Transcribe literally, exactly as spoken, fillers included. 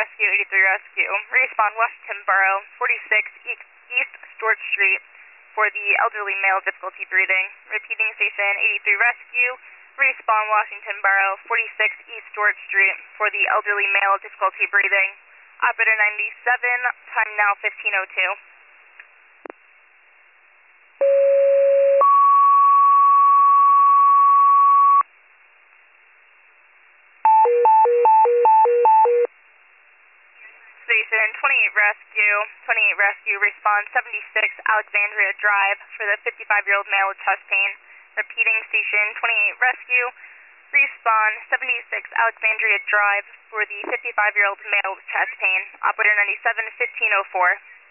Rescue, eighty-three Rescue. Respawn Washington Borough, forty-six East Stewart Street for the elderly male difficulty breathing. Repeating station eighty-three Rescue. Respawn Washington Borough, forty-six East Stewart Street for the elderly male difficulty breathing. Operator ninety-seven, time now fifteen oh two. Station twenty-eight Rescue, twenty-eight Rescue, respond seventy-six Alexandria Drive for the fifty-five-year-old male with chest pain. Repeating station twenty-eight Rescue, respawn seventy-six Alexandria Drive for the fifty-five-year-old male with chest pain. Operator ninety-seven, fifteen oh four.